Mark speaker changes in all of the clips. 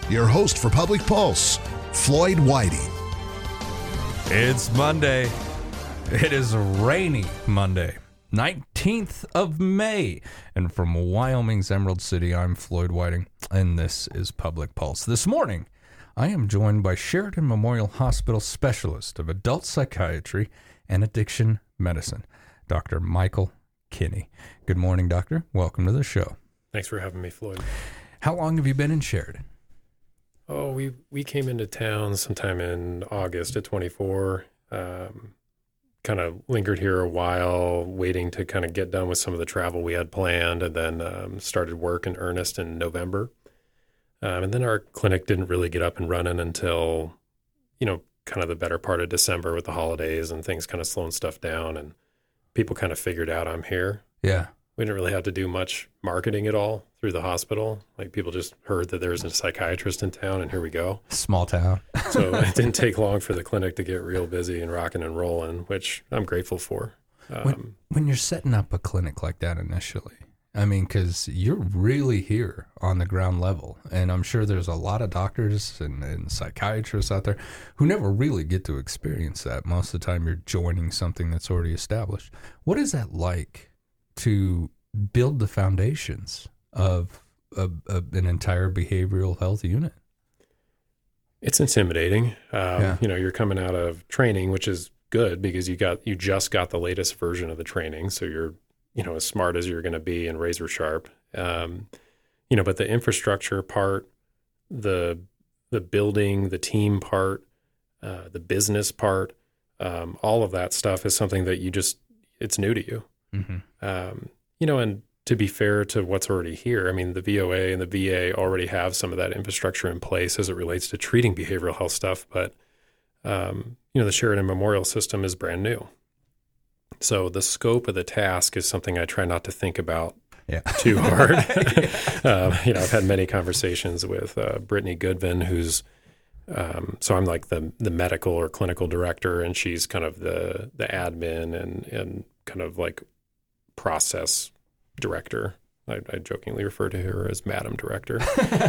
Speaker 1: your host for Public Pulse, Floyd Whiting.
Speaker 2: It's Monday. It is a rainy Monday, 19th of May. And from Wyoming's Emerald City, I'm Floyd Whiting, and this is Public Pulse. This morning, I am joined by Sheridan Memorial Hospital Specialist of Adult Psychiatry and Addiction Medicine, Dr. Michael Kinney. Good morning, Doctor. Welcome to the show.
Speaker 3: Thanks for having me, Floyd.
Speaker 2: How long have you been in Sheridan?
Speaker 3: Oh, we came into town sometime in August of 24. Kind of lingered here a while, waiting to kind of get done with some of the travel we had planned, and then started work in earnest in November. And then our clinic didn't really get up and running until, kind of the better part of December with the holidays and things kind of slowing stuff down, and people kind of figured out I'm here.
Speaker 2: Yeah.
Speaker 3: We didn't really have to do much marketing at all through the hospital. Like, people just heard that there's a psychiatrist in town, and here we go.
Speaker 2: Small town.
Speaker 3: So it didn't take long for the clinic to get real busy and rocking and rolling, which I'm grateful for.
Speaker 2: When you're setting up a clinic like that initially, I mean, because you're really here on the ground level, and I'm sure there's a lot of doctors and psychiatrists out there who never really get to experience that. Most of the time you're joining something that's already established. What is that like to build the foundations of an entire behavioral health unit?
Speaker 3: It's intimidating. You're coming out of training, which is good because you just got the latest version of the training. So you're, as smart as you're going to be and razor sharp. But the infrastructure part, the building, the team part, the business part, all of that stuff is something that it's new to you. Mm-hmm. And to be fair to what's already here, I mean, the VOA and the VA already have some of that infrastructure in place as it relates to treating behavioral health stuff. But, the Sheridan Memorial System is brand new. So the scope of the task is something I try not to think about too hard. I've had many conversations with Brittany Goodvin, who's so I'm like the medical or clinical director, and she's kind of the admin and kind of like process director. I jokingly refer to her as Madam Director.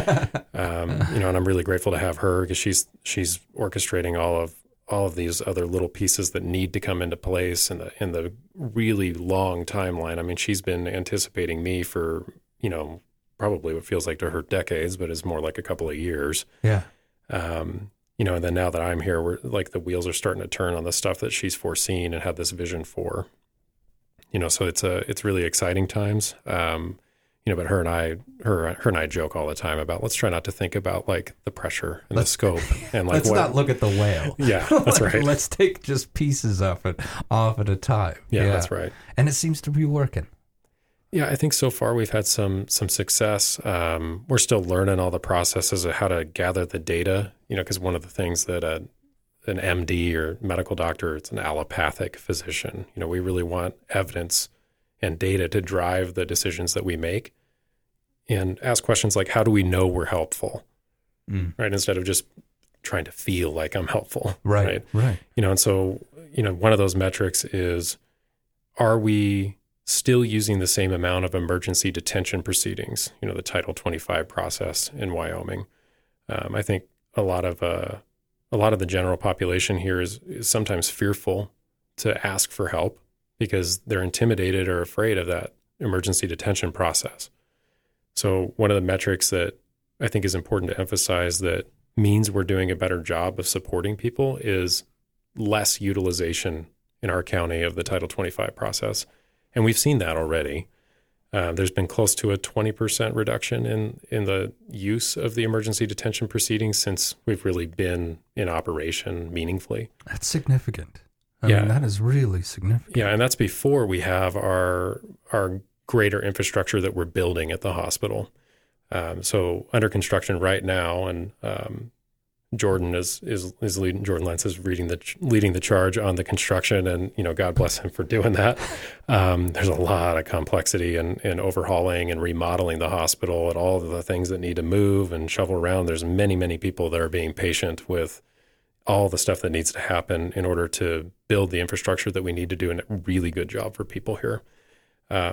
Speaker 3: And I'm really grateful to have her because she's orchestrating all of these other little pieces that need to come into place in the really long timeline. I mean, she's been anticipating me for, probably what feels like to her decades, but it's more like a couple of years.
Speaker 2: Yeah.
Speaker 3: And then now that I'm here, we're like the wheels are starting to turn on the stuff that she's foreseen and had this vision for. So it's really exciting times. But her and I joke all the time about, let's try not to think about like the pressure and the scope and like
Speaker 2: let's not look at the whale.
Speaker 3: Yeah, that's right.
Speaker 2: Let's take just pieces of it off at a time.
Speaker 3: Yeah, that's right.
Speaker 2: And it seems to be working.
Speaker 3: Yeah, I think so far we've had some success. We're still learning all the processes of how to gather the data, because one of the things that an MD or medical doctor, it's an allopathic physician. We really want evidence and data to drive the decisions that we make, and ask questions like, how do we know we're helpful? Right? Instead of just trying to feel like I'm helpful.
Speaker 2: Right.
Speaker 3: And so, one of those metrics is, are we still using the same amount of emergency detention proceedings, the Title 25 process in Wyoming? I think a lot of the general population here is sometimes fearful to ask for help because they're intimidated or afraid of that emergency detention process. So one of the metrics that I think is important to emphasize that means we're doing a better job of supporting people is less utilization in our county of the Title 25 process. And we've seen that already. There's been close to a 20% reduction in the use of the emergency detention proceedings since we've really been in operation meaningfully.
Speaker 2: That's significant. I mean, that is really significant.
Speaker 3: Yeah, and that's before we have our greater infrastructure that we're building at the hospital. So under construction right now, and Jordan is leading. Jordan Lentz is leading the charge on the construction, and God bless him for doing that. There's a lot of complexity in overhauling and remodeling the hospital, and all of the things that need to move and shovel around. There's many people that are being patient with all the stuff that needs to happen in order to build the infrastructure that we need to do a really good job for people here.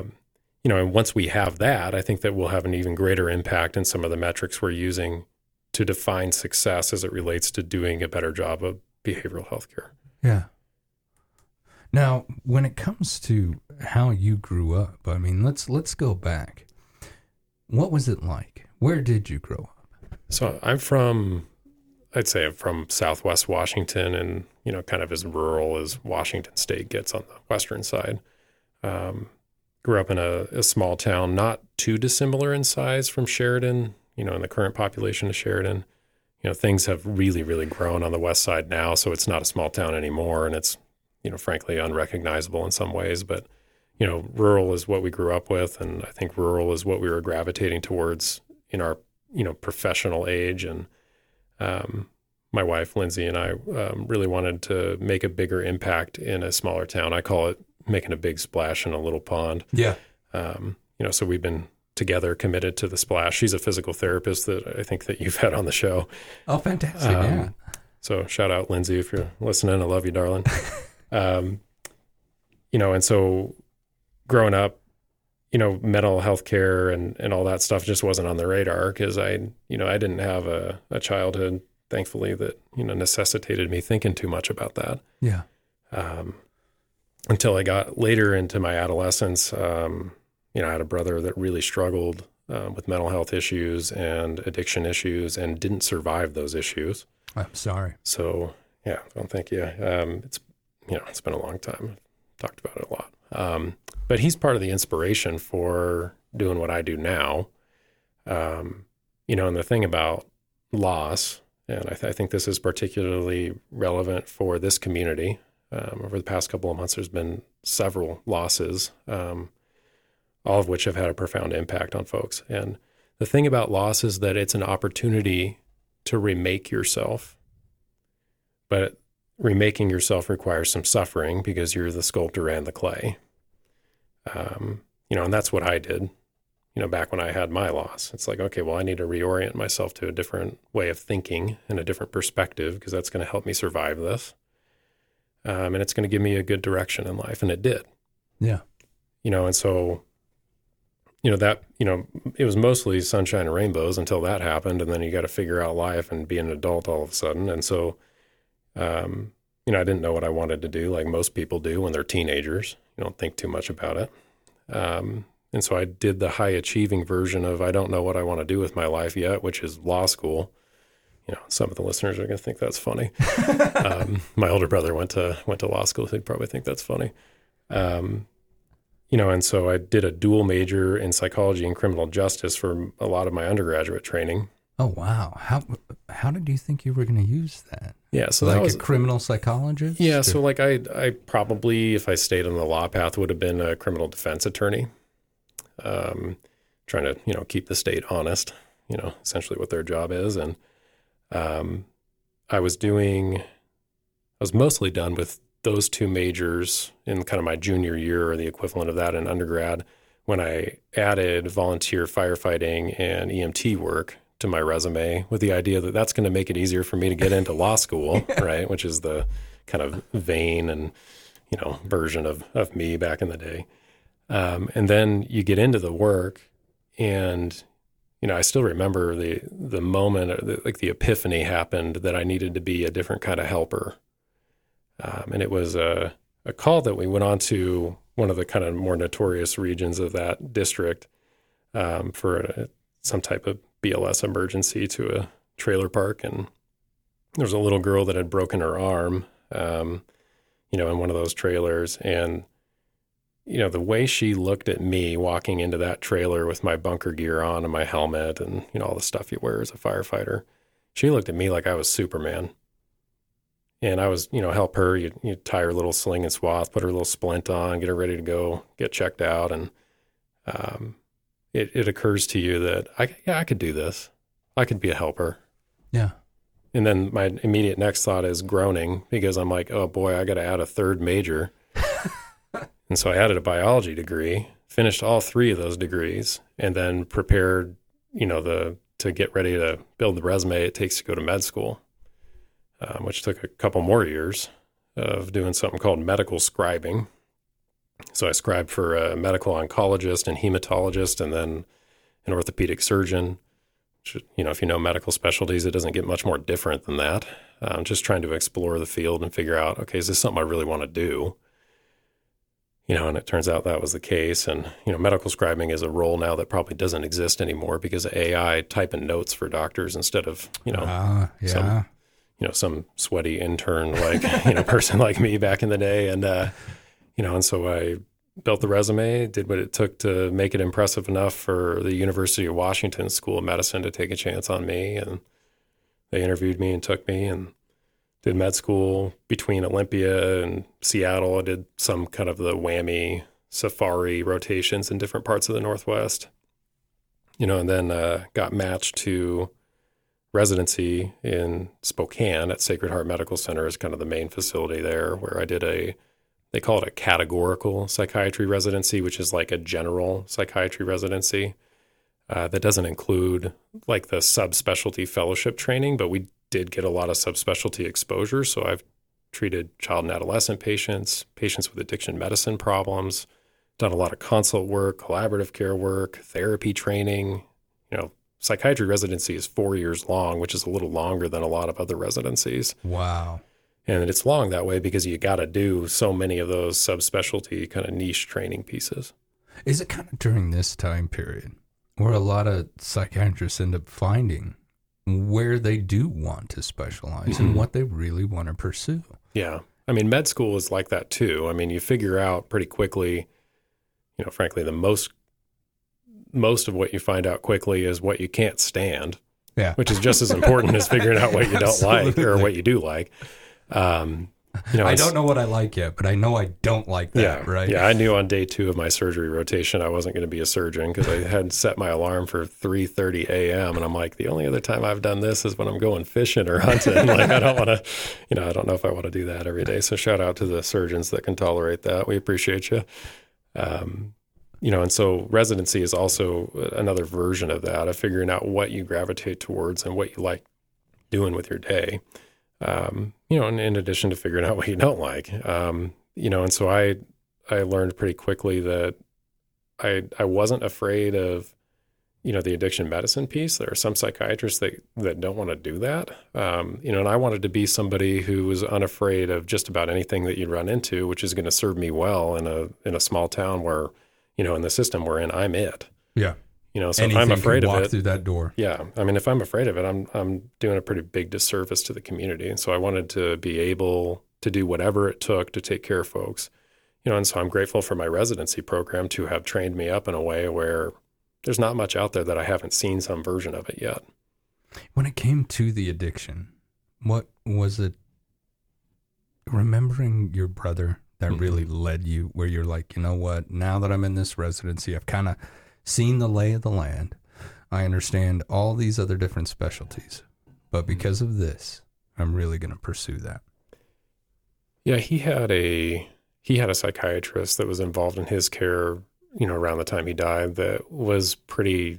Speaker 3: And once we have that, I think that we'll have an even greater impact in some of the metrics we're using to define success as it relates to doing a better job of behavioral health care.
Speaker 2: Yeah. Now, when it comes to how you grew up, I mean, let's go back. What was it like? Where did you grow up?
Speaker 3: So I'd say I'm from Southwest Washington, and, you know, kind of as rural as Washington State gets on the western side. Grew up in a small town, not too dissimilar in size from Sheridan, you know, in the current population of Sheridan. You know, things have really, really grown on the west side now, so it's not a small town anymore, and it's, you know, frankly, unrecognizable in some ways. But, you know, rural is what we grew up with, and I think rural is what we were gravitating towards in our, you know, professional age. And my wife, Lindsay, and I really wanted to make a bigger impact in a smaller town. I call it making a big splash in a little pond.
Speaker 2: Yeah.
Speaker 3: You know, so we've been together, committed to the splash. She's a physical therapist that I think that you've had on the show.
Speaker 2: Oh, fantastic. Yeah.
Speaker 3: So shout out, Lindsay, if you're listening. I love you, darling. You know, and so growing up, you know, mental health care and all that stuff just wasn't on the radar because I didn't have a childhood, thankfully, that, you know, necessitated me thinking too much about that.
Speaker 2: Yeah.
Speaker 3: Until I got later into my adolescence, you know, I had a brother that really struggled with mental health issues and addiction issues and didn't survive those issues.
Speaker 2: I'm sorry.
Speaker 3: So, yeah, don't thank you. It's, you know, it's been a long time. I've talked about it a lot. But he's part of the inspiration for doing what I do now. You know, and the thing about loss, and I think this is particularly relevant for this community. Over the past couple of months, there's been several losses, all of which have had a profound impact on folks. And the thing about loss is that it's an opportunity to remake yourself. But remaking yourself requires some suffering because you're the sculptor and the clay. You know, and that's what I did, you know, back when I had my loss. It's like, okay, well, I need to reorient myself to a different way of thinking and a different perspective because that's going to help me survive this. And it's going to give me a good direction in life. And it did.
Speaker 2: Yeah.
Speaker 3: You know, and so, you know, that, you know, it was mostly sunshine and rainbows until that happened. And then you got to figure out life and be an adult all of a sudden. And so, you know, I didn't know what I wanted to do like most people do when they're teenagers. You don't think too much about it. And so I did the high achieving version of I don't know what I want to do with my life yet, which is law school. You know, some of the listeners are going to think that's funny. My older brother went to law school, so he'd probably think that's funny. You know, and so I did a dual major in psychology and criminal justice for a lot of my undergraduate training.
Speaker 2: Oh, wow. How did you think you were going to use that?
Speaker 3: Yeah, so
Speaker 2: like
Speaker 3: that was
Speaker 2: a criminal psychologist?
Speaker 3: Yeah, so like I probably, if I stayed on the law path, would have been a criminal defense attorney, trying to, you know, keep the state honest, you know, essentially what their job is. And I was mostly done with those two majors in kind of my junior year or the equivalent of that in undergrad when I added volunteer firefighting and EMT work to my resume with the idea that that's going to make it easier for me to get into law school, right? Which is the kind of vain and, you know, version of me back in the day. And then you get into the work and, you know, I still remember the moment, like the epiphany happened that I needed to be a different kind of helper. And it was a call that we went on to one of the kind of more notorious regions of that district for some type of BLS emergency to a trailer park. And there was a little girl that had broken her arm, you know, in one of those trailers. And, you know, the way she looked at me walking into that trailer with my bunker gear on and my helmet and, you know, all the stuff you wear as a firefighter, she looked at me like I was Superman. And I was, you know, help her, you tie her little sling and swath, put her little splint on, get her ready to go, get checked out. And it occurs to you that, I could do this. I could be a helper.
Speaker 2: Yeah.
Speaker 3: And then my immediate next thought is groaning because I'm like, oh boy, I got to add a third major. And so I added a biology degree, finished all three of those degrees, and then prepared, you know, to get ready to build the resume it takes to go to med school. Which took a couple more years of doing something called medical scribing. So I scribed for a medical oncologist and hematologist and then an orthopedic surgeon, you know, if you know medical specialties, it doesn't get much more different than that. Just trying to explore the field and figure out, okay, is this something I really want to do? You know, and it turns out that was the case. And, you know, medical scribing is a role now that probably doesn't exist anymore because of AI typing notes for doctors instead of, you know, some sweaty intern, like, you know, person like me back in the day. And, you know, and so I built the resume, did what it took to make it impressive enough for the University of Washington School of Medicine to take a chance on me. And they interviewed me and took me and did med school between Olympia and Seattle. I did some kind of the whammy safari rotations in different parts of the Northwest, you know, and then got matched to residency in Spokane at Sacred Heart Medical Center as kind of the main facility there, where I did they call it a categorical psychiatry residency, which is like a general psychiatry residency that doesn't include like the subspecialty fellowship training, but we did get a lot of subspecialty exposure. So I've treated child and adolescent patients with addiction medicine problems, done a lot of consult work, collaborative care work, therapy training. You know, psychiatry residency is 4 years long, which is a little longer than a lot of other residencies.
Speaker 2: Wow. And
Speaker 3: it's long that way because you got to do so many of those subspecialty kind of niche training pieces.
Speaker 2: Is it kind of during this time period where a lot of psychiatrists end up finding where they do want to specialize and what they really want to pursue?
Speaker 3: Yeah. I mean, med school is like that too. I mean, you figure out pretty quickly, you know, frankly, the most of what you find out quickly is what you can't stand, which is just as important as figuring out what you don't like or what you do like. You know,
Speaker 2: I don't know what I like yet, but I know I don't like that, right?
Speaker 3: Yeah, I knew on day 2 of my surgery rotation I wasn't going to be a surgeon because I had set my alarm for 3:30 a.m. and I'm like, the only other time I've done this is when I'm going fishing or hunting. Like, I don't want to, you know, I don't know if I want to do that every day. So shout out to the surgeons that can tolerate that. We appreciate you. You know, and so residency is also another version of that, of figuring out what you gravitate towards and what you like doing with your day. You know, in addition to figuring out what you don't like, you know, and so I learned pretty quickly that I wasn't afraid of, you know, the addiction medicine piece. There are some psychiatrists that don't want to do that. You know, and I wanted to be somebody who was unafraid of just about anything that you'd run into, which is going to serve me well in a small town where, you know, in the system we're in, I'm it.
Speaker 2: Yeah.
Speaker 3: You know, so anything if I'm afraid of it,
Speaker 2: through that door.
Speaker 3: Yeah, I mean, if I'm afraid of it, I'm doing a pretty big disservice to the community. And so I wanted to be able to do whatever it took to take care of folks. You know, and so I'm grateful for my residency program to have trained me up in a way where there's not much out there that I haven't seen some version of it yet.
Speaker 2: When it came to the addiction, what was it? Remembering your brother that really led you, where you're like, you know what? Now that I'm in this residency, I've kind of seen the lay of the land. I understand all these other different specialties, but because of this, I'm really going to pursue that.
Speaker 3: Yeah, he had a psychiatrist that was involved in his care, you know, around the time he died, that was pretty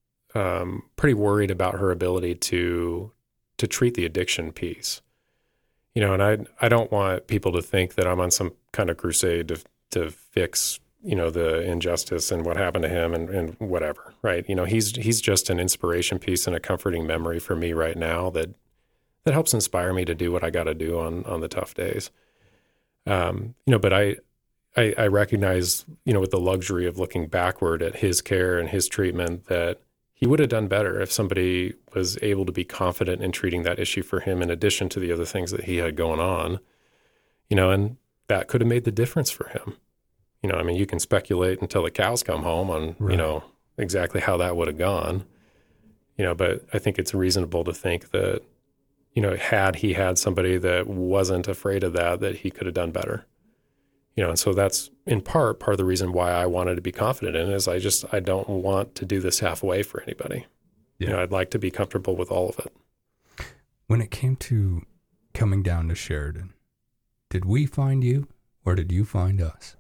Speaker 3: worried about her ability to treat the addiction piece. You know, and I don't want people to think that I'm on some kind of crusade to fix, you know, the injustice and what happened to him and whatever, right? You know, he's just an inspiration piece and a comforting memory for me right now that helps inspire me to do what I got to do on the tough days. You know, but I recognize, you know, with the luxury of looking backward at his care and his treatment, that he would have done better if somebody was able to be confident in treating that issue for him in addition to the other things that he had going on, you know, and that could have made the difference for him. You know, I mean, you can speculate until the cows come home on, you know, exactly how that would have gone, you know, but I think it's reasonable to think that, you know, had he had somebody that wasn't afraid of that he could have done better. You know, and so that's in part of the reason why I wanted to be confident in it is I don't want to do this halfway for anybody. Yeah. You know, I'd like to be comfortable with all of it.
Speaker 2: When it came to coming down to Sheridan, did we find you or did you find us?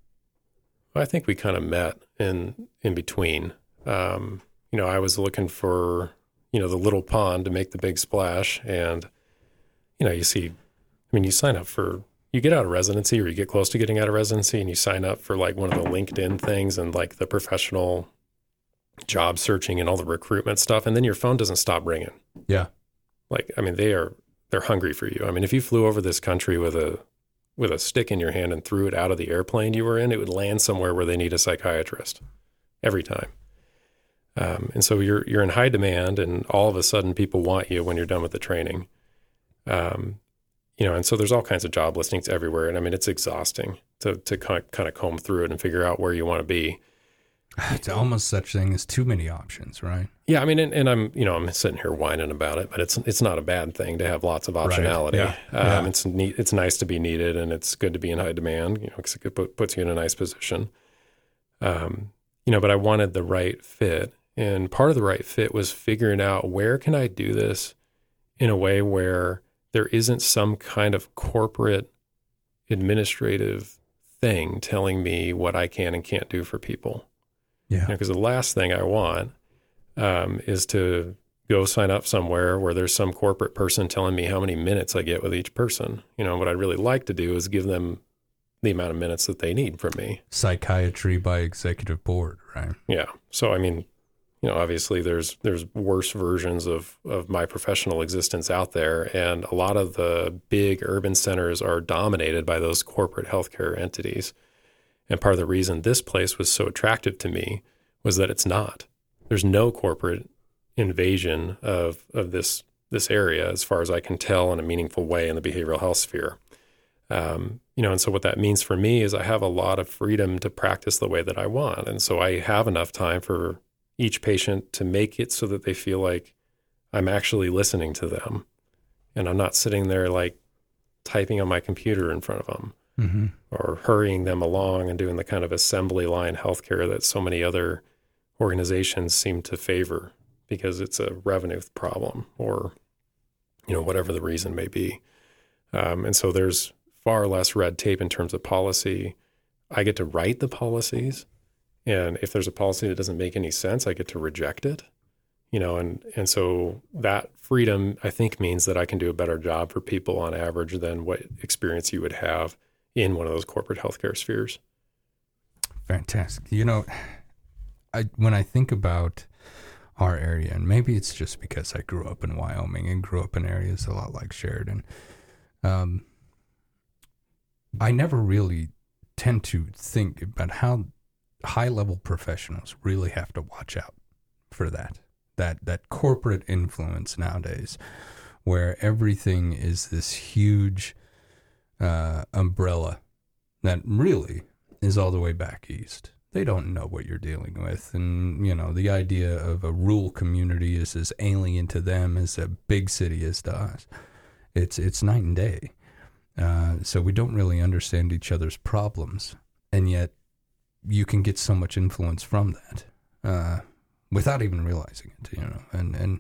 Speaker 3: I think we kind of met in between. You know, I was looking for, you know, the little pond to make the big splash. And, you know, you sign up for, you get out of residency or you get close to getting out of residency and you sign up for like one of the LinkedIn things and like the professional job searching and all the recruitment stuff. And then your phone doesn't stop ringing.
Speaker 2: Yeah.
Speaker 3: Like, I mean, they're hungry for you. I mean, if you flew over this country with a stick in your hand and threw it out of the airplane you were in, it would land somewhere where they need a psychiatrist every time. And so you're in high demand, and all of a sudden people want you when you're done with the training. And so there's all kinds of job listings everywhere. And I mean, it's exhausting to kind of comb through it and figure out where you want to be.
Speaker 2: It's almost such thing as too many options, right?
Speaker 3: Yeah, I mean, and I'm sitting here whining about it, but it's not a bad thing to have lots of optionality.
Speaker 2: Right. Yeah.
Speaker 3: It's nice to be needed, and it's good to be in high demand, because it puts you in a nice position. But I wanted the right fit, and part of the right fit was figuring out, where can I do this in a way where there isn't some kind of corporate administrative thing telling me what I can and can't do for people.
Speaker 2: Yeah.
Speaker 3: Because the last thing I want is to go sign up somewhere where there's some corporate person telling me how many minutes I get with each person. What I'd really like to do is give them the amount of minutes that they need from me.
Speaker 2: Psychiatry by executive board, right?
Speaker 3: Yeah. So, I mean, obviously there's worse versions of my professional existence out there. And a lot of the big urban centers are dominated by those corporate healthcare entities. And part of the reason this place was so attractive to me was that it's not. There's no corporate invasion of this area, as far as I can tell, in a meaningful way in the behavioral health sphere. And so what that means for me is I have a lot of freedom to practice the way that I want. And so I have enough time for each patient to make it so that they feel like I'm actually listening to them. And I'm not sitting there like typing on my computer in front of them. Mm-hmm. Or hurrying them along and doing the kind of assembly line healthcare that so many other organizations seem to favor because it's a revenue problem or, whatever the reason may be. And so there's far less red tape in terms of policy. I get to write the policies. And if there's a policy that doesn't make any sense, I get to reject it. And so that freedom, I think, means that I can do a better job for people on average than what experience you would have in one of those corporate healthcare spheres.
Speaker 2: Fantastic. When I think about our area, and maybe it's just because I grew up in Wyoming and grew up in areas a lot like Sheridan, I never really tend to think about how high-level professionals really have to watch out for that corporate influence nowadays, where everything is this huge umbrella that really is all the way back east. They don't know what you're dealing with. And, the idea of a rural community is as alien to them as a big city is to us. It's night and day. So we don't really understand each other's problems. And yet you can get so much influence from that without even realizing it, And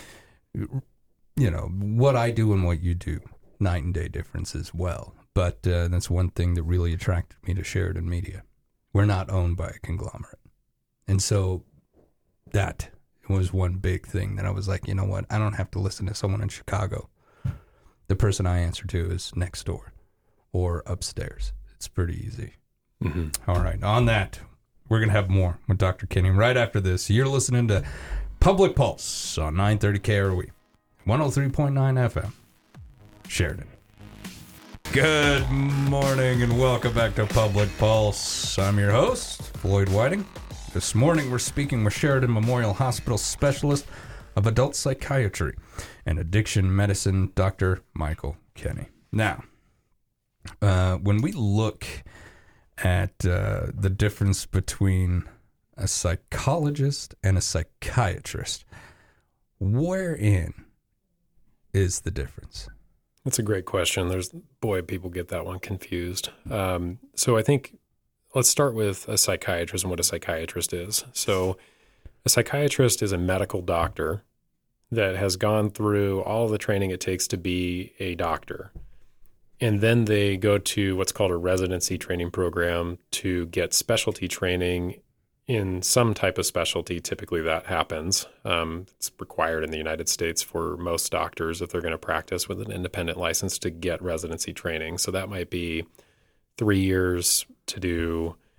Speaker 2: what I do and what you do, night and day difference as well. But that's one thing that really attracted me to Sheridan Media. We're not owned by a conglomerate. And so that was one big thing that I was like, you know what? I don't have to listen to someone in Chicago. The person I answer to is next door or upstairs. It's pretty easy. Mm-hmm. All right. On that, we're going to have more with Dr. Kinney right after this. You're listening to Public Pulse on 930 KROE, 103.9 FM, Sheridan. Good morning and welcome back to Public Pulse. I'm your host, Floyd Whiting. This morning we're speaking with Sheridan Memorial Hospital Specialist of Adult Psychiatry and Addiction Medicine, Dr. Michael Kinney. Now, when we look at the difference between a psychologist and a psychiatrist, wherein is the difference?
Speaker 3: That's a great question. People get that one confused. So I think let's start with a psychiatrist and what a psychiatrist is. So a psychiatrist is a medical doctor that has gone through all of the training it takes to be a doctor. And then they go to what's called a residency training program to get specialty training in some type of specialty. Typically that happens. It's required in the United States for most doctors if they're going to practice with an independent license to get residency training. So that might be 3 years to do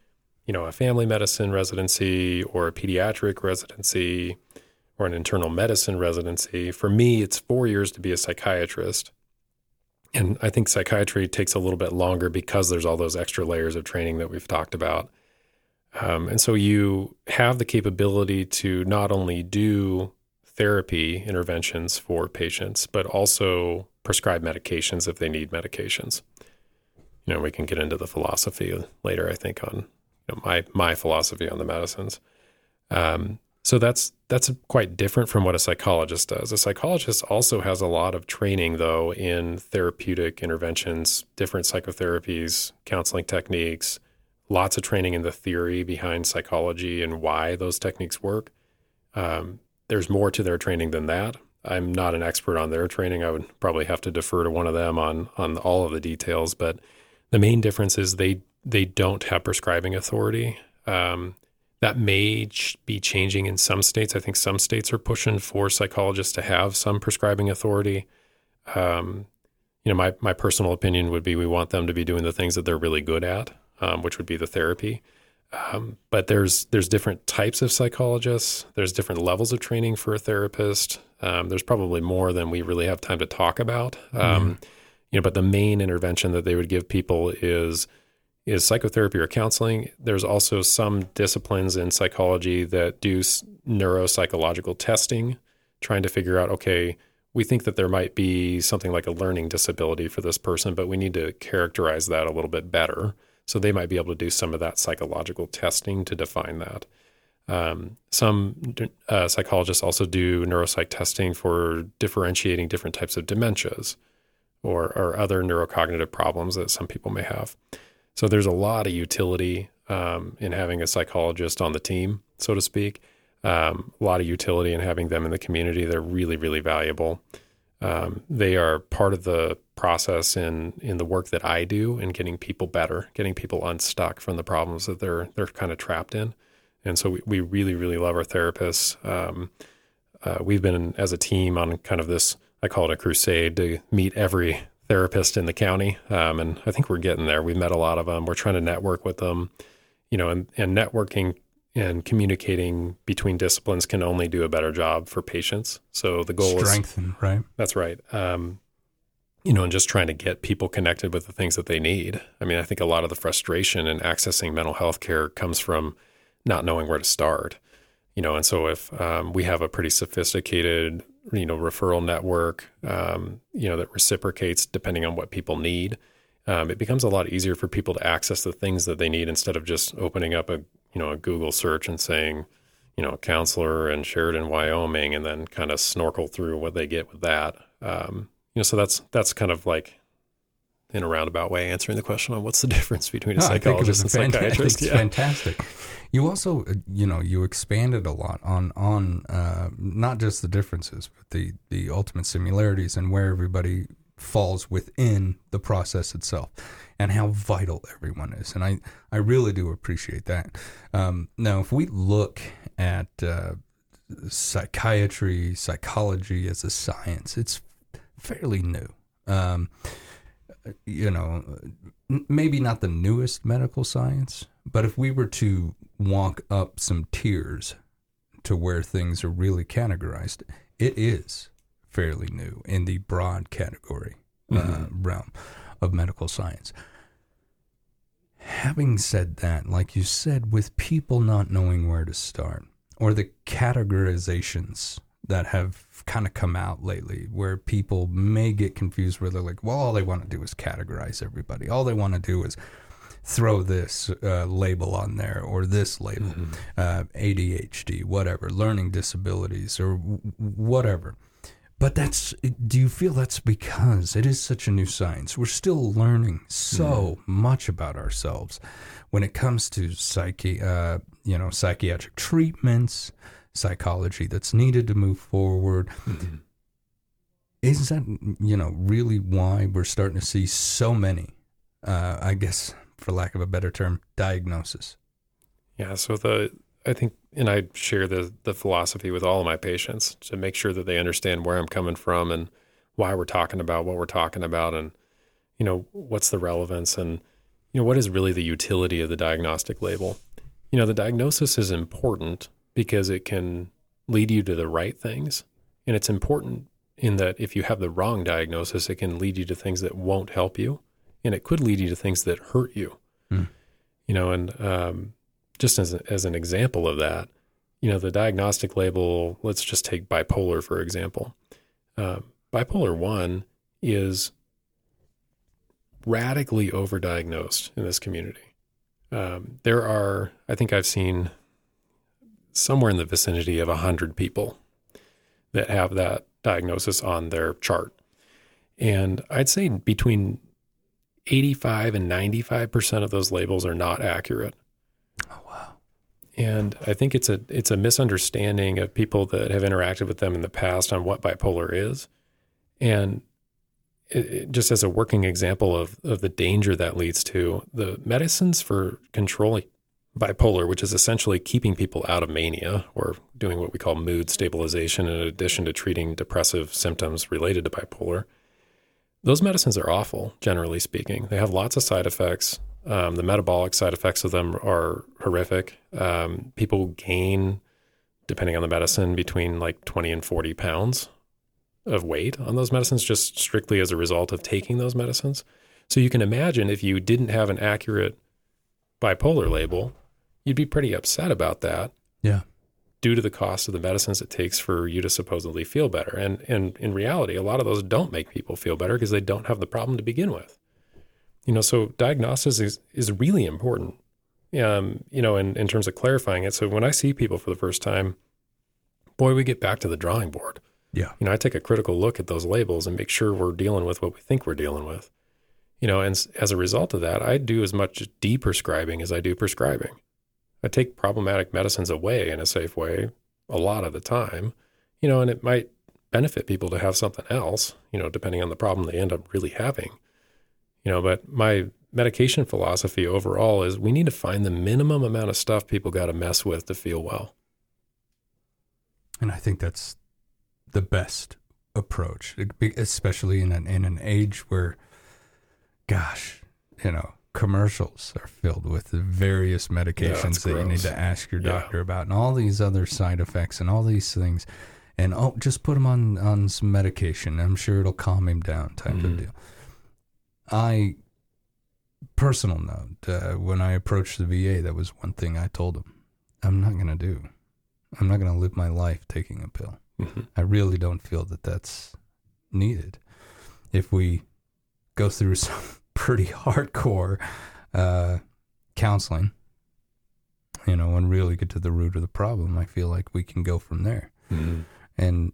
Speaker 3: a family medicine residency or a pediatric residency or an internal medicine residency. For me, it's 4 years to be a psychiatrist. And I think psychiatry takes a little bit longer because there's all those extra layers of training that we've talked about. And so you have the capability to not only do therapy interventions for patients, but also prescribe medications if they need medications. We can get into the philosophy later, I think, on my philosophy on the medicines. So that's quite different from what a psychologist does. A psychologist also has a lot of training, though, in therapeutic interventions, different psychotherapies, counseling techniques, lots of training in the theory behind psychology and why those techniques work. There's more to their training than that. I'm not an expert on their training. I would probably have to defer to one of them on all of the details. But the main difference is they don't have prescribing authority. That may be changing in some states. I think some states are pushing for psychologists to have some prescribing authority. My personal opinion would be we want them to be doing the things that they're really good at, which would be the therapy. But there's different types of psychologists. There's different levels of training for a therapist. There's probably more than we really have time to talk about. But the main intervention that they would give people is psychotherapy or counseling. There's also some disciplines in psychology that do neuropsychological testing, trying to figure out, okay, we think that there might be something like a learning disability for this person, but we need to characterize that a little bit better. So they might be able to do some of that psychological testing to define that. Some psychologists also do neuropsych testing for differentiating different types of dementias or other neurocognitive problems that some people may have. So there's a lot of utility in having a psychologist on the team, so to speak. A lot of utility in having them in the community. They're really, really valuable. They are part of the process in the work that I do in getting people better, getting people unstuck from the problems that they're kind of trapped in. And so we really, really love our therapists. We've been as a team on kind of this, I call it a crusade, to meet every therapist in the county. And I think we're getting there. We've met a lot of them. We're trying to network with them, and networking and communicating between disciplines can only do a better job for patients. So the goal is
Speaker 2: strengthen, right?
Speaker 3: That's right. And just trying to get people connected with the things that they need. I mean, I think a lot of the frustration in accessing mental health care comes from not knowing where to start, and so if we have a pretty sophisticated, referral network, that reciprocates depending on what people need, it becomes a lot easier for people to access the things that they need instead of just opening up a Google search and saying, counselor in Sheridan, Wyoming, and then kind of snorkel through what they get with that. So that's kind of like in a roundabout way answering the question on what's the difference between a psychologist and psychiatrist.
Speaker 2: It's fantastic. You also, you expanded a lot on not just the differences, but the ultimate similarities and where everybody falls within the process itself and how vital everyone is. And I really do appreciate that. Now, if we look at psychiatry, psychology as a science, it's fairly new. Maybe not the newest medical science, but if we were to walk up some tiers to where things are really categorized, it is fairly new in the broad category realm of medical science. Having said that, like you said, with people not knowing where to start, or the categorizations that have kind of come out lately where people may get confused where they're like, well, all they want to do is categorize everybody. All they want to do is throw this label on there or this label, ADHD, whatever, learning disabilities or whatever. But do you feel that's because it is such a new science? We're still learning so much about ourselves when it comes to psychiatric treatments, psychology that's needed to move forward. Is that, really why we're starting to see so many, I guess, for lack of a better term, diagnosis? Yeah,
Speaker 3: so I think, and I share the philosophy with all of my patients to make sure that they understand where I'm coming from and why we're talking about what we're talking about and, what's the relevance and, what is really the utility of the diagnostic label. the diagnosis is important because it can lead you to the right things. And it's important in that if you have the wrong diagnosis, it can lead you to things that won't help you. And it could lead you to things that hurt you. And just as an example of that, the diagnostic label, let's just take bipolar, for example. Bipolar 1 is radically overdiagnosed in this community. There are, I think I've seen somewhere in the vicinity of 100 people that have that diagnosis on their chart. And I'd say between 85 and 95% of those labels are not accurate.
Speaker 2: Oh, wow.
Speaker 3: And I think it's a misunderstanding of people that have interacted with them in the past on what bipolar is. And just as a working example of the danger that leads to, the medicines for controlling bipolar, which is essentially keeping people out of mania or doing what we call mood stabilization in addition to treating depressive symptoms related to bipolar, those medicines are awful, generally speaking. They have lots of side effects. The metabolic side effects of them are horrific. People gain, depending on the medicine, between like 20 and 40 pounds of weight on those medicines, just strictly as a result of taking those medicines. So you can imagine if you didn't have an accurate bipolar label, you'd be pretty upset about that.
Speaker 2: Yeah.
Speaker 3: Due to the cost of the medicines it takes for you to supposedly feel better. And in reality, a lot of those don't make people feel better because they don't have the problem to begin with. So diagnosis is really important, in terms of clarifying it. So when I see people for the first time, boy, we get back to the drawing board.
Speaker 2: Yeah.
Speaker 3: I take a critical look at those labels and make sure we're dealing with what we think we're dealing with. And as a result of that, I do as much de-prescribing as I do prescribing. I take problematic medicines away in a safe way a lot of the time, and it might benefit people to have something else, depending on the problem they end up really having. But my medication philosophy overall is we need to find the minimum amount of stuff people got to mess with to feel well.
Speaker 2: And I think that's the best approach, especially in an age where, gosh, commercials are filled with the various medications that you need to ask your doctor about, and all these other side effects and all these things. And, just put him on some medication. I'm sure it'll calm him down type of deal. Personal note, when I approached the VA, that was one thing I told them. I'm not going to live my life taking a pill. I really don't feel that that's needed. If we go through some pretty hardcore counseling, and really get to the root of the problem, I feel like we can go from there. And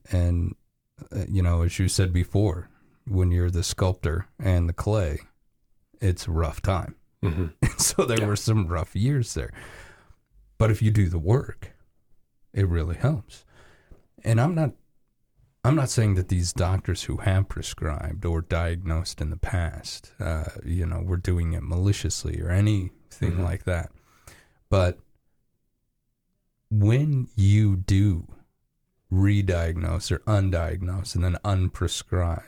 Speaker 2: as you said before, when you're the sculptor and the clay, it's a rough time. So there were some rough years there. But if you do the work, it really helps. And I'm not saying that these doctors who have prescribed or diagnosed in the past, were doing it maliciously or anything like that. But when you do re-diagnose or undiagnose and then unprescribe,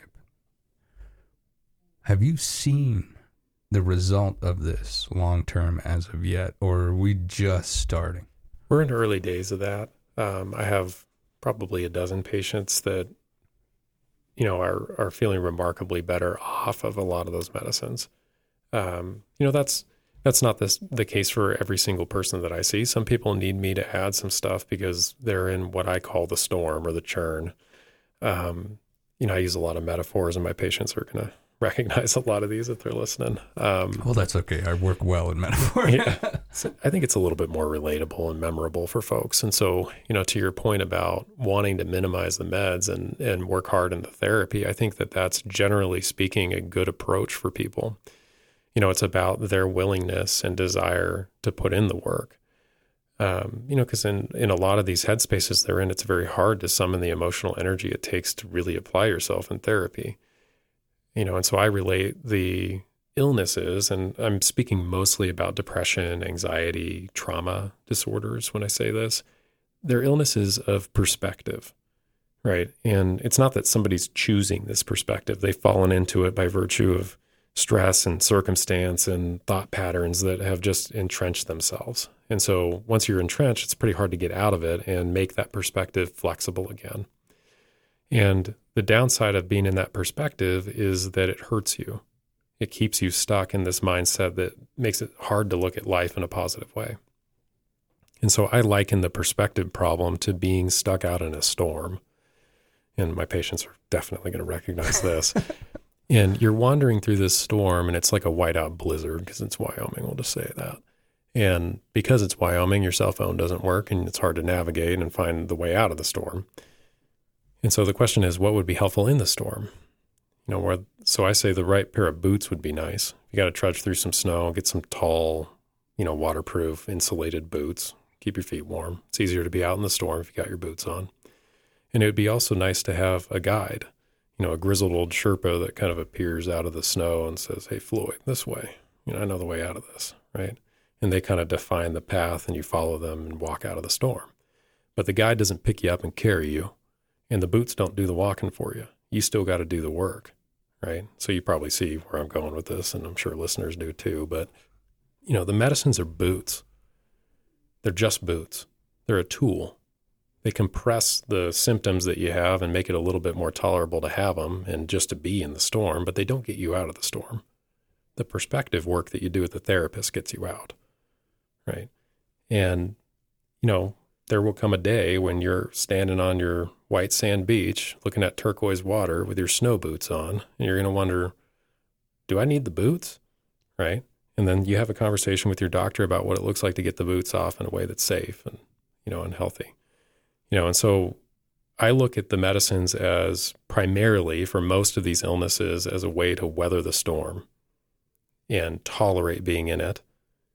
Speaker 2: have you seen the result of this long-term as of yet, or are we just starting?
Speaker 3: We're in early days of that. I have probably a dozen patients that, are feeling remarkably better off of a lot of those medicines. That's not the case for every single person that I see. Some people need me to add some stuff because they're in what I call the storm or the churn. I use a lot of metaphors, and my patients are going to recognize a lot of these if they're listening.
Speaker 2: Well, that's okay. I work well in metaphor.
Speaker 3: So I think it's a little bit more relatable and memorable for folks. And so, to your point about wanting to minimize the meds and work hard in the therapy, I think that that's generally speaking a good approach for people. It's about their willingness and desire to put in the work. Because in a lot of these headspaces they're in, it's very hard to summon the emotional energy it takes to really apply yourself in therapy. And so I relate the illnesses, and I'm speaking mostly about depression, anxiety, trauma disorders when I say this. They're illnesses of perspective, right? And it's not that somebody's choosing this perspective. They've fallen into it by virtue of stress and circumstance and thought patterns that have just entrenched themselves. And so once you're entrenched, it's pretty hard to get out of it and make that perspective flexible again. And the downside of being in that perspective is that it hurts you. It keeps you stuck in this mindset that makes it hard to look at life in a positive way. And so I liken the perspective problem to being stuck out in a storm. And my patients are definitely going to recognize this. And you're wandering through this storm, and it's like a whiteout blizzard because it's Wyoming, we'll just say that. And because it's Wyoming, your cell phone doesn't work, and it's hard to navigate and find the way out of the storm. And so the question is, what would be helpful in the storm? So I say the right pair of boots would be nice. You got to trudge through some snow, get some tall, waterproof, insulated boots. Keep your feet warm. It's easier to be out in the storm if you got your boots on. And it would be also nice to have a guide, a grizzled old Sherpa that kind of appears out of the snow and says, hey, Floyd, this way. I know the way out of this, right? And they kind of define the path, and you follow them and walk out of the storm. But the guide doesn't pick you up and carry you, and the boots don't do the walking for you. You still got to do the work, right? So you probably see where I'm going with this, and I'm sure listeners do too. But, the medicines are boots. They're just boots. They're a tool. They compress the symptoms that you have and make it a little bit more tolerable to have them and just to be in the storm, but they don't get you out of the storm. The perspective work that you do with the therapist gets you out, right? And, there will come a day when you're standing on your white sand beach looking at turquoise water with your snow boots on, and you're going to wonder, do I need the boots, right? And then you have a conversation with your doctor about what it looks like to get the boots off in a way that's safe and, and healthy. And so I look at the medicines as primarily for most of these illnesses as a way to weather the storm and tolerate being in it,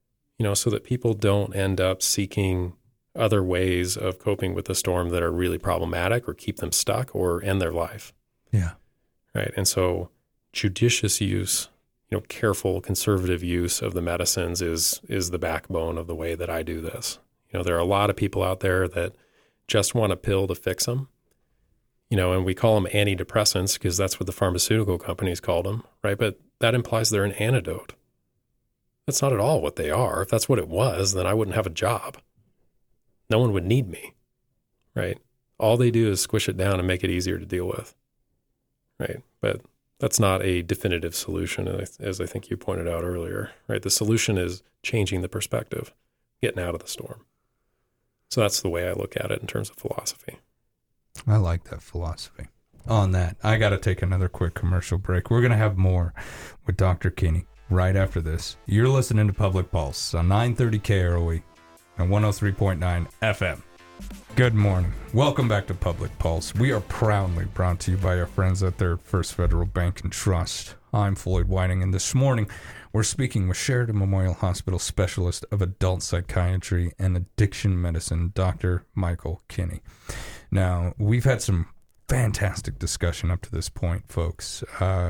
Speaker 3: so that people don't end up seeking other ways of coping with the storm that are really problematic or keep them stuck or end their life.
Speaker 2: Yeah.
Speaker 3: Right. And so judicious use, careful, conservative use of the medicines is the backbone of the way that I do this. There are a lot of people out there that just want a pill to fix them, and we call them antidepressants because that's what the pharmaceutical companies called them, right? But that implies they're an antidote. That's not at all what they are. If that's what it was, then I wouldn't have a job. No one would need me, right? All they do is squish it down and make it easier to deal with, right? But that's not a definitive solution, as I think you pointed out earlier, right? The solution is changing the perspective, getting out of the storm. So that's the way I look at it in terms of philosophy.
Speaker 2: I like that philosophy. On that, I got to take another quick commercial break. We're going to have more with Dr. Kinney right after this. You're listening to Public Pulse on 930 KROE and 103.9 FM. Good morning. Welcome back to Public Pulse. We are proudly brought to you by our friends at their First Federal Bank and Trust. I'm Floyd Whiting, and this morning we're speaking with Sheridan Memorial Hospital Specialist of Adult Psychiatry and Addiction Medicine, Dr. Michael Kinney. Now, we've had some fantastic discussion up to this point, folks.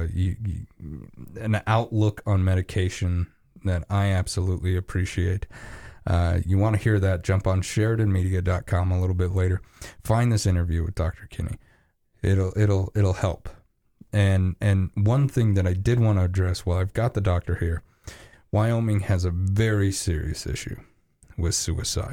Speaker 2: An outlook on medication that I absolutely appreciate. You want to hear that, jump on SheridanMedia.com a little bit later. Find this interview with Dr. Kinney. It'll help. And one thing that I did want to address while I've got the doctor here, Wyoming has a very serious issue with suicide.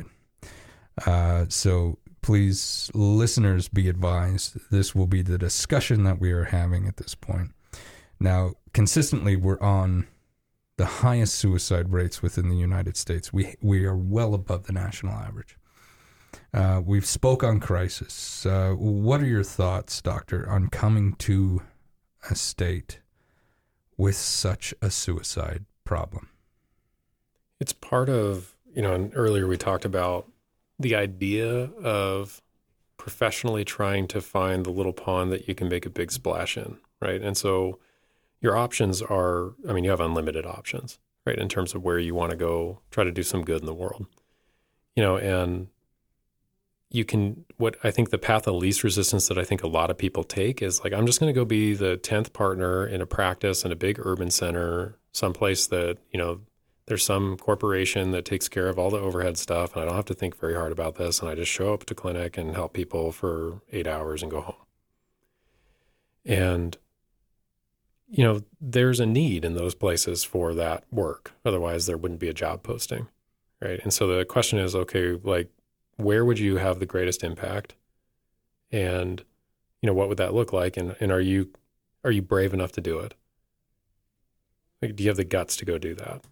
Speaker 2: So please, listeners, be advised, this will be the discussion that we are having at this point. Now, consistently, we're on the highest suicide rates within the United States. We are well above the national average. We've spoke on crisis. What are your thoughts, doctor, on coming to a state with such a suicide problem?
Speaker 3: It's part of, and earlier we talked about the idea of professionally trying to find the little pond that you can make a big splash in, right? And so your options are, you have unlimited options, right? In terms of where you want to go, try to do some good in the world, and you can, what I think the path of least resistance that I think a lot of people take is like, I'm just going to go be the 10th partner in a practice in a big urban center, someplace that, there's some corporation that takes care of all the overhead stuff, and I don't have to think very hard about this, and I just show up to clinic and help people for 8 hours and go home. And there's a need in those places for that work. Otherwise, there wouldn't be a job posting, right? And so the question is, okay, like, where would you have the greatest impact? And, what would that look like? And are you brave enough to do it? Like, do you have the guts to go do that?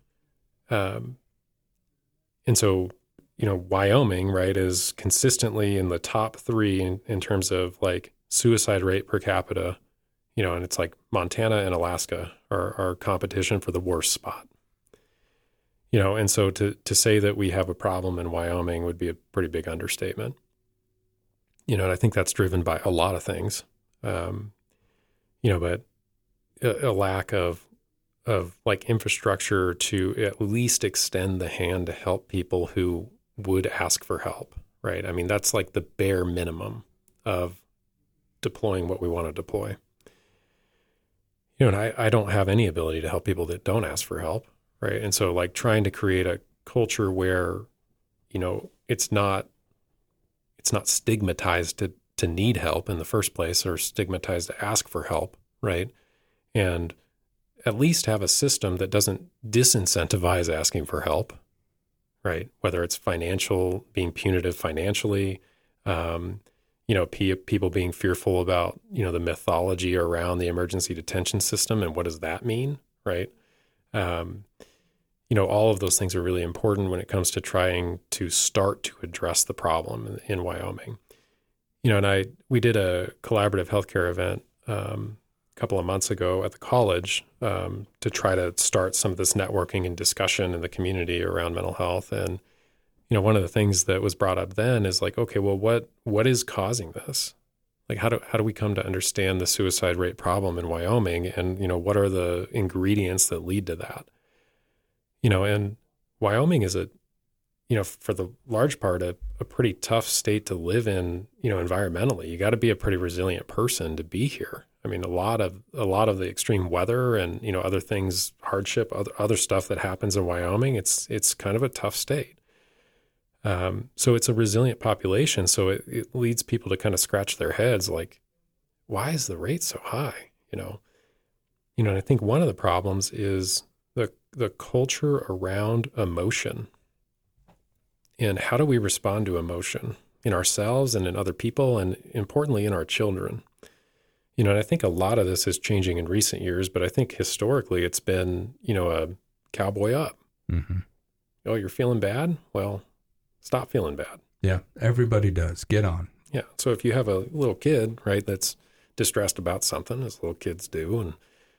Speaker 3: And so, Wyoming, right, is consistently in the top 3 in terms of like suicide rate per capita, and it's like Montana and Alaska are competition for the worst spot. And so to say that we have a problem in Wyoming would be a pretty big understatement. And I think that's driven by a lot of things. But a lack of like infrastructure to at least extend the hand to help people who would ask for help, right? I mean, that's like the bare minimum of deploying what we want to deploy. And I don't have any ability to help people that don't ask for help, right? And so like trying to create a culture where, it's not stigmatized to need help in the first place, or stigmatized to ask for help, right? And at least have a system that doesn't disincentivize asking for help, right? Whether it's financial, being punitive financially, people being fearful about, the mythology around the emergency detention system and what does that mean, right? All of those things are really important when it comes to trying to start to address the problem in Wyoming. And we did a collaborative healthcare event a couple of months ago at the college to try to start some of this networking and discussion in the community around mental health. And, one of the things that was brought up then is like, okay, well, what is causing this? Like, how do we come to understand the suicide rate problem in Wyoming? And, what are the ingredients that lead to that? And Wyoming is for the large part, a pretty tough state to live in, environmentally. You got to be a pretty resilient person to be here. I mean, a lot of the extreme weather and, other things, hardship, other stuff that happens in Wyoming, it's kind of a tough state. So it's a resilient population. So it leads people to kind of scratch their heads like, why is the rate so high? And I think one of the problems is the culture around emotion. And how do we respond to emotion in ourselves and in other people, and importantly in our children? And I think a lot of this is changing in recent years, but I think historically it's been, a cowboy up.
Speaker 2: Mm-hmm.
Speaker 3: Oh, you're feeling bad? Well, stop feeling bad.
Speaker 2: Yeah, everybody does. Get on.
Speaker 3: Yeah. So if you have a little kid, right, that's distressed about something, as little kids do, and,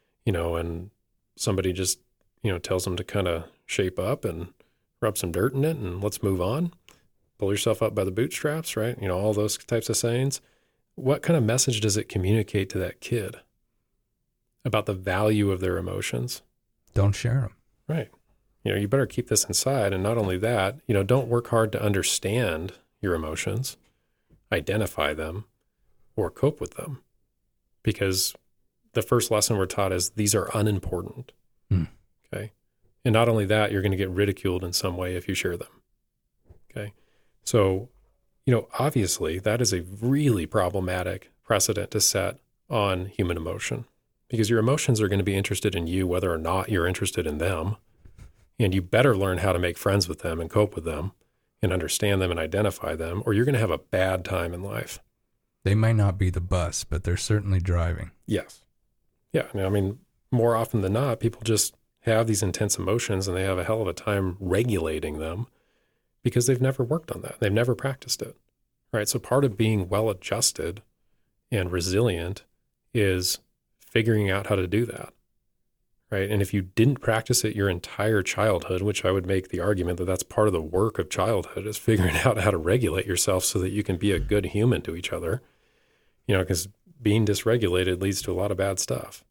Speaker 3: and somebody just, tells them to kind of shape up and rub some dirt in it and let's move on, pull yourself up by the bootstraps, right? All those types of sayings. What kind of message does it communicate to that kid about the value of their emotions?
Speaker 2: Don't share them.
Speaker 3: Right. You better keep this inside. And not only that, don't work hard to understand your emotions, identify them, or cope with them. Because the first lesson we're taught is these are unimportant. Okay. And not only that, you're going to get ridiculed in some way if you share them. Okay. So, obviously that is a really problematic precedent to set on human emotion, because your emotions are going to be interested in you, whether or not you're interested in them. And you better learn how to make friends with them and cope with them and understand them and identify them, or you're going to have a bad time in life.
Speaker 2: They might not be the bus, but they're certainly driving.
Speaker 3: Yes. Yeah. I mean, more often than not, people just have these intense emotions and they have a hell of a time regulating them because they've never worked on that. They've never practiced it, right? So part of being well-adjusted and resilient is figuring out how to do that, right? And if you didn't practice it your entire childhood, which I would make the argument that that's part of the work of childhood, is figuring out how to regulate yourself so that you can be a good human to each other, because being dysregulated leads to a lot of bad stuff.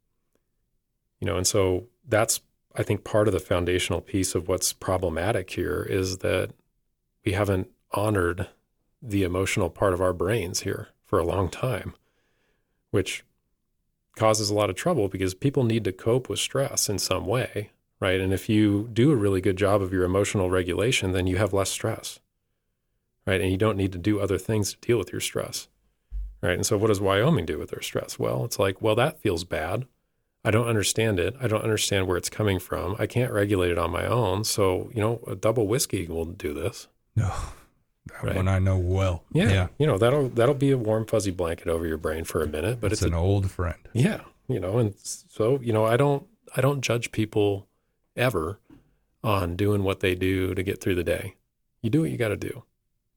Speaker 3: And so that's, I think, part of the foundational piece of what's problematic here is that we haven't honored the emotional part of our brains here for a long time, which causes a lot of trouble because people need to cope with stress in some way, right? And if you do a really good job of your emotional regulation, then you have less stress, right? And you don't need to do other things to deal with your stress, right? And so what does Wyoming do with their stress? Well, it's like, well, that feels bad. I don't understand it. I don't understand where it's coming from. I can't regulate it on my own. So, a double whiskey will do this.
Speaker 2: No, that one I know well.
Speaker 3: Yeah. That'll be a warm, fuzzy blanket over your brain for a minute, but it's
Speaker 2: an old friend.
Speaker 3: Yeah. And so, I don't judge people ever on doing what they do to get through the day. You do what you got to do,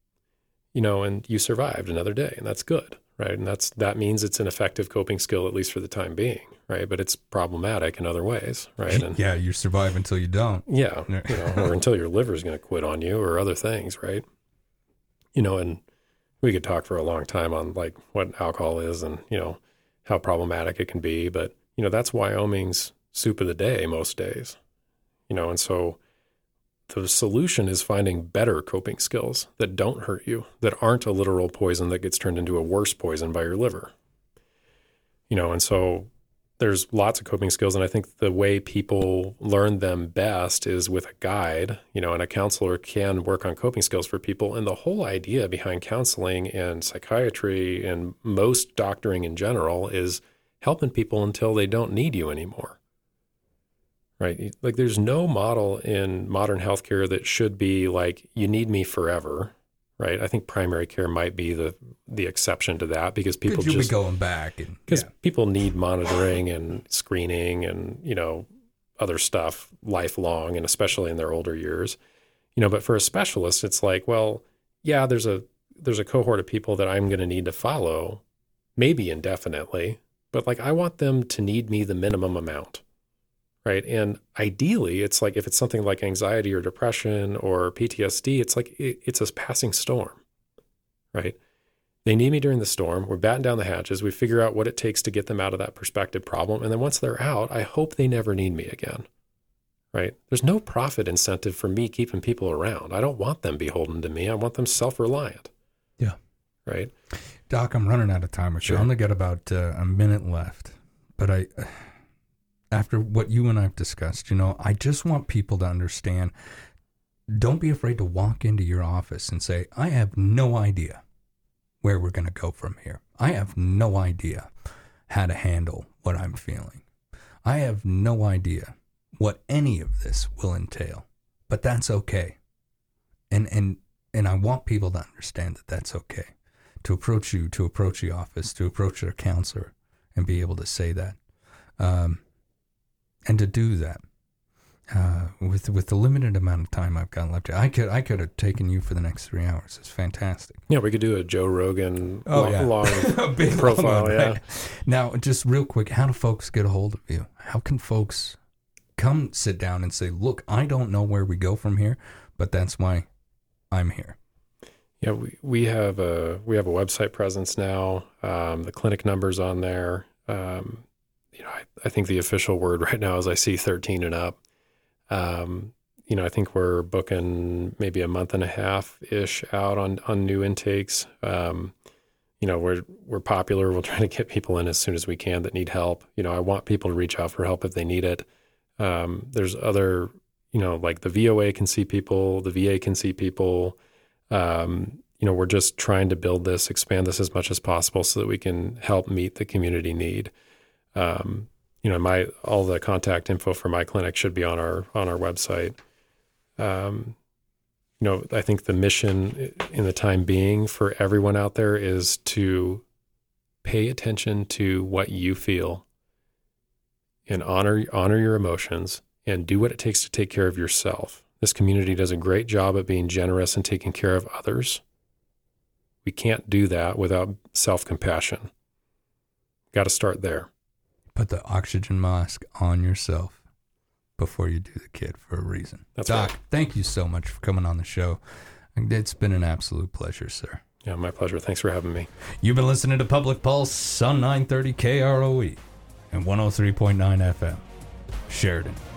Speaker 3: and you survived another day, and that's good. Right. And that means it's an effective coping skill, at least for the time being. Right. But it's problematic in other ways. Right. And
Speaker 2: yeah. You survive until you don't.
Speaker 3: Yeah. Or until your liver is going to quit on you or other things. Right. And we could talk for a long time on like what alcohol is and, how problematic it can be. But, that's Wyoming's soup of the day most days, and so the solution is finding better coping skills that don't hurt you, that aren't a literal poison that gets turned into a worse poison by your liver. And so there's lots of coping skills, and I think the way people learn them best is with a guide, and a counselor can work on coping skills for people. And the whole idea behind counseling and psychiatry and most doctoring in general is helping people until they don't need you anymore. Right? Like there's no model in modern healthcare that should be like, you need me forever. Right? I think primary care might be the exception to that because people
Speaker 2: be going back
Speaker 3: because people need monitoring and screening and, other stuff lifelong and especially in their older years, but for a specialist, it's like, well, yeah, there's a cohort of people that I'm going to need to follow maybe indefinitely, but like, I want them to need me the minimum amount. Right. And ideally, it's like if it's something like anxiety or depression or PTSD, it's like it's a passing storm. Right. They need me during the storm. We're batting down the hatches. We figure out what it takes to get them out of that perspective problem. And then once they're out, I hope they never need me again. Right. There's no profit incentive for me keeping people around. I don't want them beholden to me. I want them self-reliant.
Speaker 2: Yeah.
Speaker 3: Right.
Speaker 2: Doc, I'm running out of time with you.
Speaker 3: Sure.
Speaker 2: I only got about a minute left, but after what you and I've discussed, I just want people to understand, don't be afraid to walk into your office and say, I have no idea where we're going to go from here. I have no idea how to handle what I'm feeling. I have no idea what any of this will entail, but that's okay. And I want people to understand that that's okay. To approach you, to approach the office, to approach their counselor and be able to say that. And to do that with the limited amount of time I've got left, I could have taken you for the next 3 hours. It's fantastic.
Speaker 3: Yeah, we could do a Joe Rogan long
Speaker 2: a big
Speaker 3: profile.
Speaker 2: Long one,
Speaker 3: yeah.
Speaker 2: Right? Now, just real quick, how do folks get a hold of you? How can folks come sit down and say, look, I don't know where we go from here, but that's why I'm here?
Speaker 3: Yeah, we have a website presence now. The clinic number's on there. I think the official word right now is I see 13 and up. I think we're booking maybe a month and a half-ish out on new intakes. We're popular. We'll try to get people in as soon as we can that need help. I want people to reach out for help if they need it. There's other, like the VOA can see people, the VA can see people. We're just trying to expand this as much as possible so that we can help meet the community need. All the contact info for my clinic should be on our website. I think the mission in the time being for everyone out there is to pay attention to what you feel and honor your emotions and do what it takes to take care of yourself. This community does a great job at being generous and taking care of others. We can't do that without self-compassion. Got to start there.
Speaker 2: Put the oxygen mask on yourself before you do the kid for a reason.
Speaker 3: That's
Speaker 2: Doc,
Speaker 3: right.
Speaker 2: Thank you so much for coming on the show. It's been an absolute pleasure, sir.
Speaker 3: Yeah, my pleasure. Thanks for having me.
Speaker 2: You've been listening to Public Pulse on 930 KROE and 103.9 FM. Sheridan.